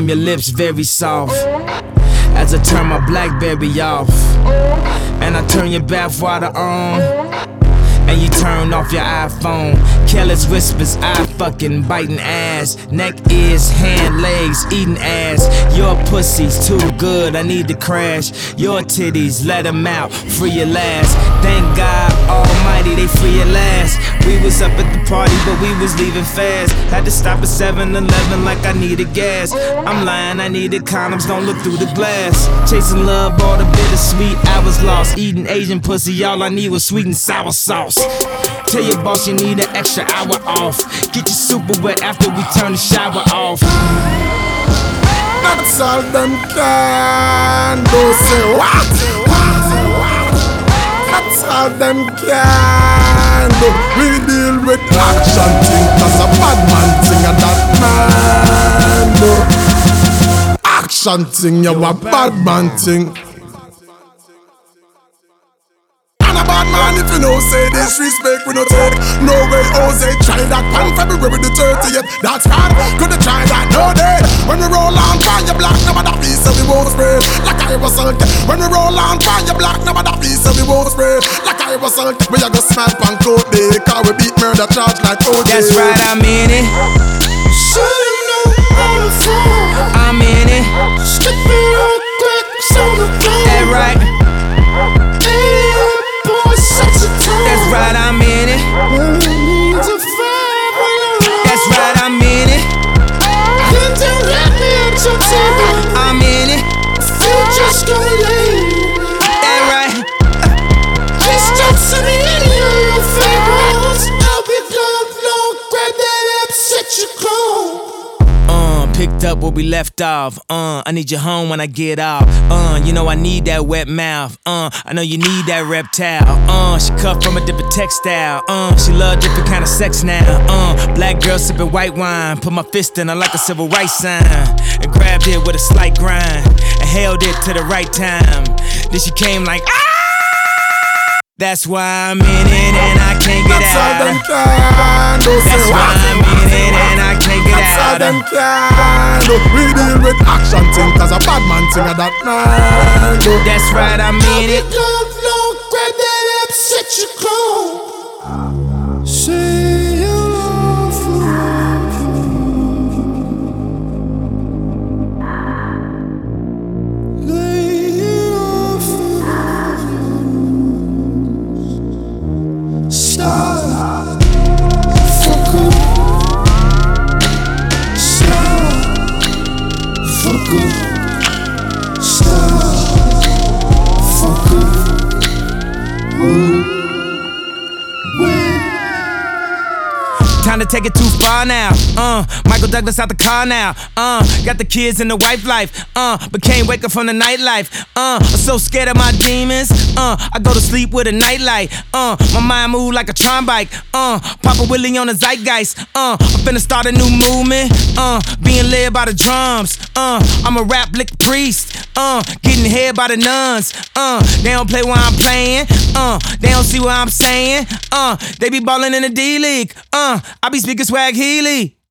time your lips very soft as I turn my BlackBerry off, and I turn your bathwater on, and you turn off your iPhone. Careless whispers, I fucking biting ass. Neck, ears, hand, legs, eating ass. Your pussy's too good, I need to crash. Your titties, let them out, free at last. Thank God Almighty, they free at last. We was up at the party, but we was leaving fast. Had to stop at 7-Eleven like I needed gas. I'm lying, I needed condoms, don't look through the glass. Chasing love, all the bittersweet, I was lost. Eating Asian pussy, all I need was sweet and sour sauce. Tell your boss you need an extra hour off. Get your super wet after we turn the shower off. That's all them can do. Say what? That's all them can do. We deal with action thing, cause a bad man thing and that man do. Action thing, you a bad man thing. Bad man, if you know, say disrespect, we no take. No way, Jose, try that pan February the 30th. That's hard, couldn't try that, no day. When we roll on fire black, no matter piece, so we won't spray. Like I was salt. When we roll on fire black, no matter piece, so we won't spray. Like I was salt. We a go smell pan coat day, cause we beat murder charge like OJ. That's right, I'm in it. So you know how to fall. I'm in it. Skip it real quick, so the floor. That right. That's right, I'm in it. That's right, I'm in it. I'm in it. That right. Just don't send me any of your favorites. I'll be glove low, grab that app, set your clothes. Picked up where we left off. I need you home when I get off. You know I need that wet mouth. I know you need that reptile. She cut from a different textile. She love different kind of sex now. Black girl sipping white wine. Put my fist in her like a civil rights sign, and grabbed it with a slight grind, and held it to the right time. Then she came like ah! That's why I'm in it and I can't get out. That's why I'm in it and I can't get out. We deal with action thing, cause a bad man thing of that man. That's right, I'm in it. Grab that app, set your clothes. Say you love forever. Lay it off. Stop. Fuck up. Stop. Fuck up. Stop. Fuck up. Time to take it too far now. Michael Douglas out the car now. Got the kids and the wife life. But can't wake up from the nightlife. I'm so scared of my demons. I go to sleep with a nightlight. My mind move like a Tron bike. Papa Willie on the zeitgeist. I'm finna start a new movement. Being led by the drums. I'm a rap lick priest. Getting head by the nuns. They don't play where I'm playing. They don't see what I'm saying. They be ballin' in the D-League. I be speaking swag Healy.